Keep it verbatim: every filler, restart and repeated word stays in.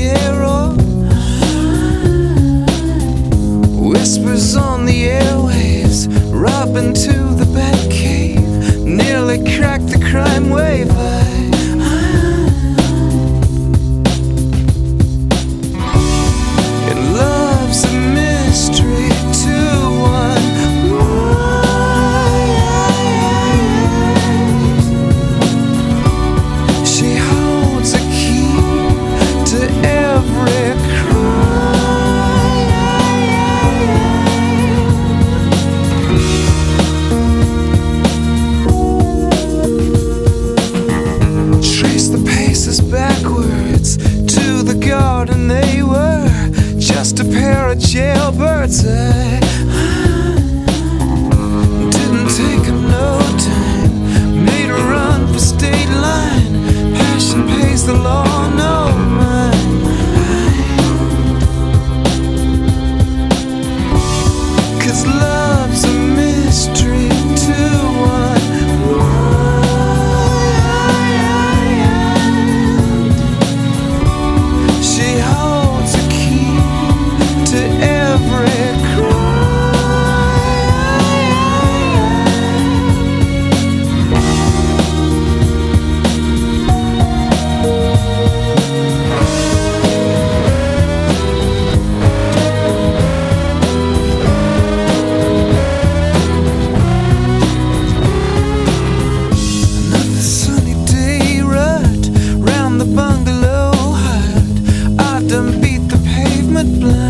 error. Whispers on the airwaves, robin to the bat cave, nearly cracked the crime wave. I, and love's a mystery to one. She holds a key to every backwards to the garden. They were just a pair of jailbirds. I, I didn't take up no time, made a run for state line. Passion pays the law, no mine. Cause love's a mystery to one. Bungalow hut, I done beat the pavement blind.